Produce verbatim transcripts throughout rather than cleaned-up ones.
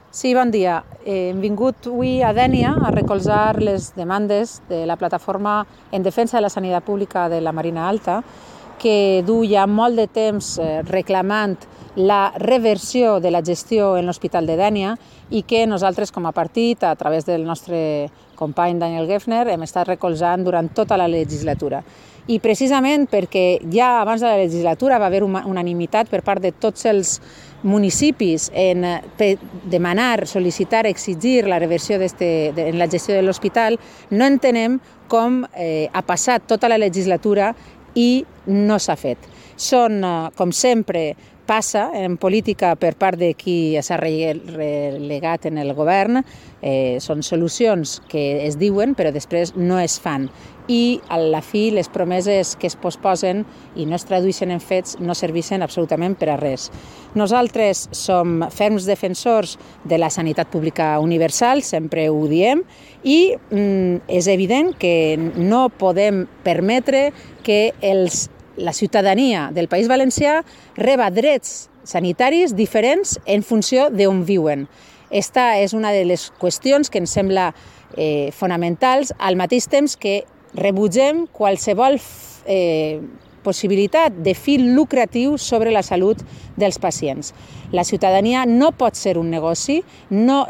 Sí, bon dia. Eh, hem vingut avui a Dénia a recolzar les demandes de la plataforma en defensa de la sanitat pública de la Marina Alta, que du ja molt de temps eh, reclamant la reversió de la gestió en l'Hospital de Dénia i que nosaltres com a partit, a través del nostre company Daniel Geffner, hem estat recolzant durant tota la legislatura. I precisament perquè ja abans de la legislatura va haver una unanimitat per part de tots els municipis en demanar, sol·licitar, exigir la reversió de, en la gestió de l'hospital, no entenem com eh, ha passat tota la legislatura i no s'ha fet. Són, com sempre passa en política per part de qui s'ha relegat en el govern, eh, són solucions que es diuen però després no es fan. I a la fi les promeses que es posposen i no es tradueixen en fets no serveixen absolutament per a res. Nosaltres som ferms defensors de la sanitat pública universal, sempre ho diem, i mm, és evident que no podem permetre que els, la ciutadania del País Valencià reba drets sanitaris diferents en funció d'on viuen. Esta és una de les qüestions que ens sembla eh, fonamentals, al mateix temps que rebutgem qualsevol eh, possibilitat de fil lucratiu sobre la salut dels pacients. La ciutadania no pot ser un negoci, no,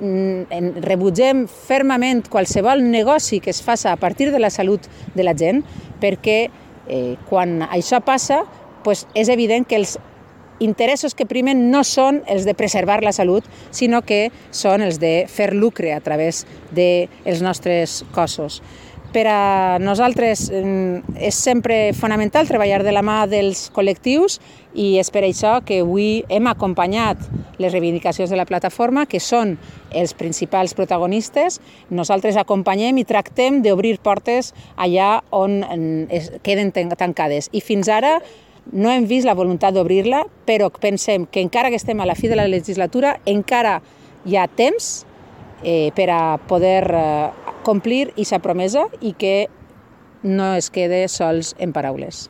rebutgem fermament qualsevol negoci que es faça a partir de la salut de la gent, perquè eh, quan això passa, pues és evident que els interessos que primen no són els de preservar la salut, sinó que són els de fer lucre a través dels nostres cossos. Per a nosaltres és sempre fonamental treballar de la mà dels col·lectius i és per això que avui hem acompanyat les reivindicacions de la plataforma, que són els principals protagonistes. Nosaltres acompanyem i tractem d'obrir portes allà on queden tancades. I fins ara no hem vist la voluntat d'obrir-la, però pensem que encara que estem a la fi de la legislatura, encara hi ha temps eh, per a poder eh, complir aquesta promesa i que no es quede sols en paraules.